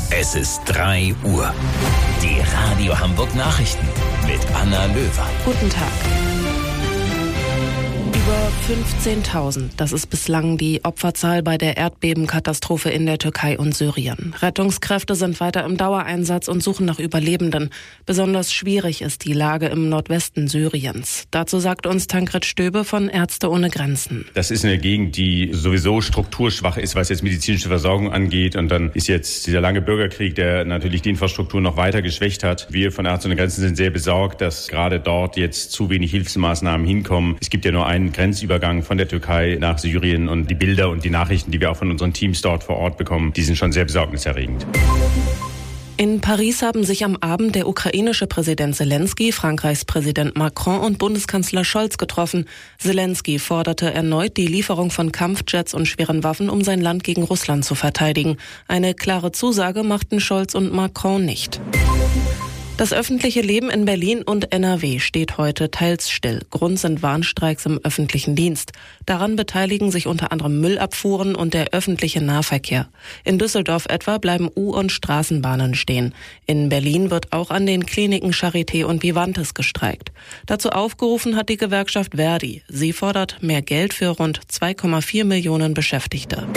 Es ist 3 Uhr. Die Radio Hamburg Nachrichten mit Anna Löwer. Guten Tag. Über 15.000, das ist bislang die Opferzahl bei der Erdbebenkatastrophe in der Türkei und Syrien. Rettungskräfte sind weiter im Dauereinsatz und suchen nach Überlebenden. Besonders schwierig ist die Lage im Nordwesten Syriens. Dazu sagt uns Tankred Stöbe von Ärzte ohne Grenzen. Das ist eine Gegend, die sowieso strukturschwach ist, was jetzt medizinische Versorgung angeht. Und dann ist jetzt dieser lange Bürgerkrieg, der natürlich die Infrastruktur noch weiter geschwächt hat. Wir von Ärzte ohne Grenzen sind sehr besorgt, dass gerade dort jetzt zu wenig Hilfsmaßnahmen hinkommen. Es gibt ja nur einen Grenzübergang von der Türkei nach Syrien und die Bilder und die Nachrichten, die wir auch von unseren Teams dort vor Ort bekommen, die sind schon sehr besorgniserregend. In Paris haben sich am Abend der ukrainische Präsident Zelensky, Frankreichs Präsident Macron und Bundeskanzler Scholz getroffen. Zelensky forderte erneut die Lieferung von Kampfjets und schweren Waffen, um sein Land gegen Russland zu verteidigen. Eine klare Zusage machten Scholz und Macron nicht. Das öffentliche Leben in Berlin und NRW steht heute teils still. Grund sind Warnstreiks im öffentlichen Dienst. Daran beteiligen sich unter anderem Müllabfuhren und der öffentliche Nahverkehr. In Düsseldorf etwa bleiben U- und Straßenbahnen stehen. In Berlin wird auch an den Kliniken Charité und Vivantes gestreikt. Dazu aufgerufen hat die Gewerkschaft Verdi. Sie fordert mehr Geld für rund 2,4 Millionen Beschäftigte.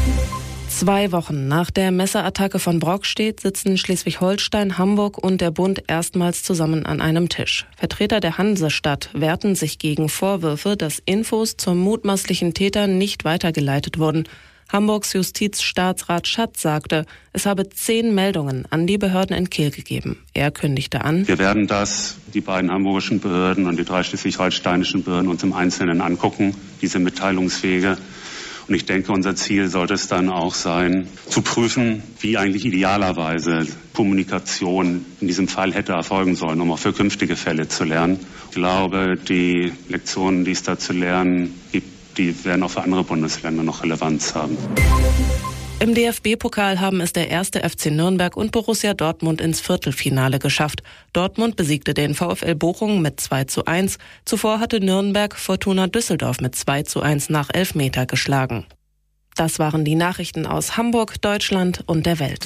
2 Wochen nach der Messerattacke von Brockstedt sitzen Schleswig-Holstein, Hamburg und der Bund erstmals zusammen an einem Tisch. Vertreter der Hansestadt wehrten sich gegen Vorwürfe, dass Infos zum mutmaßlichen Täter nicht weitergeleitet wurden. Hamburgs Justizstaatsrat Schatz sagte, es habe 10 Meldungen an die Behörden in Kehl gegeben. Er kündigte an: Wir werden die beiden hamburgischen Behörden und die 3 schleswig-holsteinischen Behörden uns im Einzelnen angucken, diese Mitteilungswege. Und ich denke, unser Ziel sollte es dann auch sein, zu prüfen, wie eigentlich idealerweise Kommunikation in diesem Fall hätte erfolgen sollen, um auch für künftige Fälle zu lernen. Ich glaube, die Lektionen, die es da zu lernen gibt, die werden auch für andere Bundesländer noch Relevanz haben. Im DFB-Pokal haben es der 1. FC Nürnberg und Borussia Dortmund ins Viertelfinale geschafft. Dortmund besiegte den VfL Bochum mit 2:1. Zuvor hatte Nürnberg Fortuna Düsseldorf mit 2:1 nach Elfmeter geschlagen. Das waren die Nachrichten aus Hamburg, Deutschland und der Welt.